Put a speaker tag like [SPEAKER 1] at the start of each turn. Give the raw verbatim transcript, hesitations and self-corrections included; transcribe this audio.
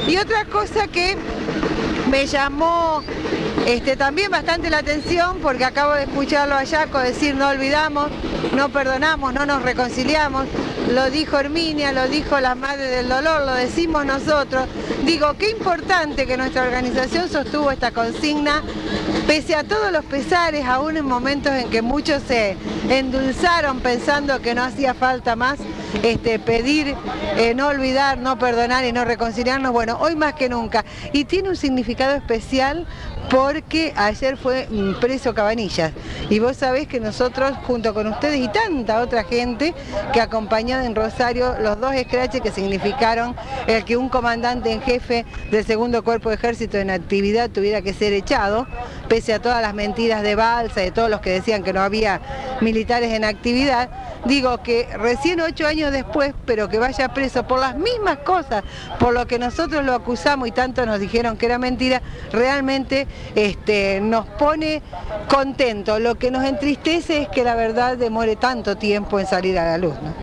[SPEAKER 1] Y otra cosa que me llamó este, también bastante la atención, porque acabo de escucharlo a Yaco decir no olvidamos, no perdonamos, no nos reconciliamos, lo dijo Herminia, lo dijo la Madre del Dolor, lo decimos nosotros. Digo, qué importante que nuestra organización sostuvo esta consigna, pese a todos los pesares, aún en momentos en que muchos se endulzaron pensando que no hacía falta más este, pedir, eh, no olvidar, no perdonar y no reconciliarnos. Bueno, hoy más que nunca. Y tiene un significado especial porque ayer fue preso Cabanillas. Y vos sabés que nosotros, junto con ustedes y tanta otra gente que acompañó en Rosario los dos escraches que significaron el que un comandante en jefe del segundo cuerpo de ejército en actividad tuviera que ser echado, pese a todas las mentiras de Balsa, de todos los que decían que no había militares en actividad. Digo que recién ocho años después, pero que vaya preso por las mismas cosas, por lo que nosotros lo acusamos y tanto nos dijeron que era mentira, realmente este, nos pone contentos. Lo que nos entristece es que la verdad demore tanto tiempo en salir a la luz, ¿no?